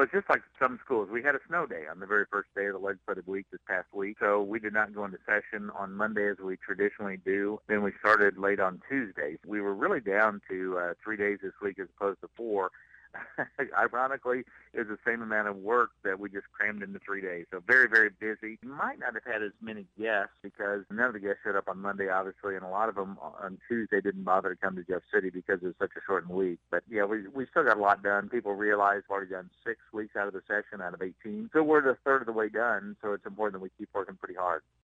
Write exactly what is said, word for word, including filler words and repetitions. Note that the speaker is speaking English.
it's just like some schools. We had a snow day on the very first day of the legislative week this past week, so we did not go into session on Monday as we traditionally do. Then we started late on Tuesdays. We were really down to uh, three days this week as opposed to four. Ironically, it was the same amount of work that we just crammed into three days. So very, very busy. We might not have had as many guests because none of the guests showed up on Monday, obviously, and a lot of them on Tuesday didn't bother to come to Jeff City because it was such a shortened week. But, yeah, we we still got a lot done. People realize we've already done six weeks out of the session out of eighteen. So we're a third of the way done, so it's important that we keep working pretty hard.